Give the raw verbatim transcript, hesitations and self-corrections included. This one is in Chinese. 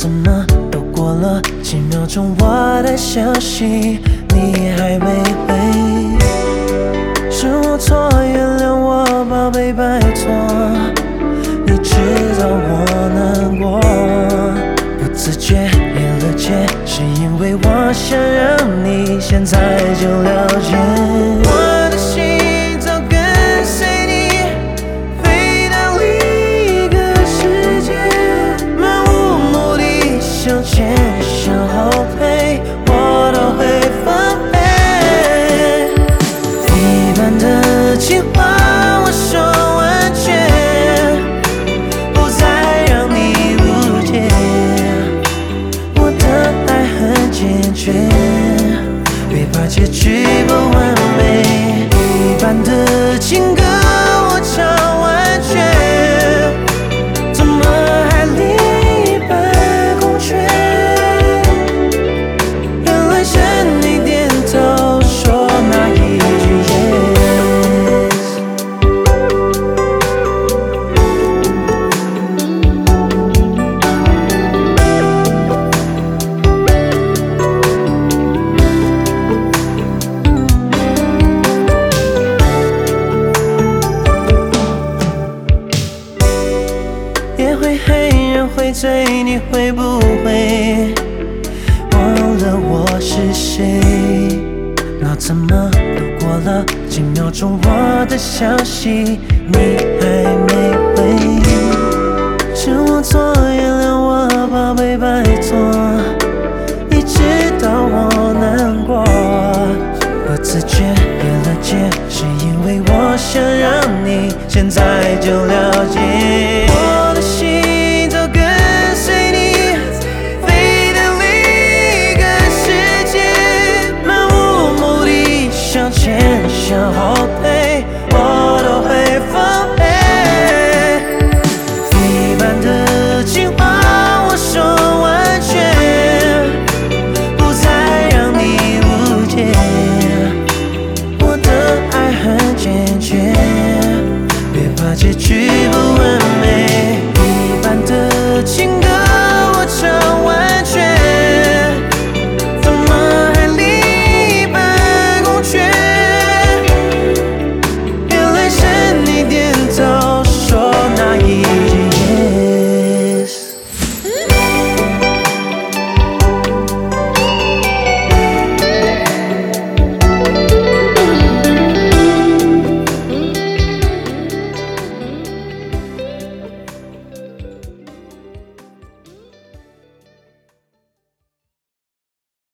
怎么都过了几秒钟，我的消息你还没回。是我错，原谅我，宝贝，拜托。你知道我难过，不自觉越了界，是因为我想让你现在就了解。我的心早跟随你飞到另一个世界，漫无目的向前向后退，我都会奉陪。一般的计划我说完全，不再让你误解，我的爱很坚决，别怕结局不完美。一般的情歌我唱完全，怎么还另一半空缺？原来是你点头说那一句 yes。 夜会黑，人会醉，你会不会忘了我是谁？那怎么都过了几秒钟，我的消息你还没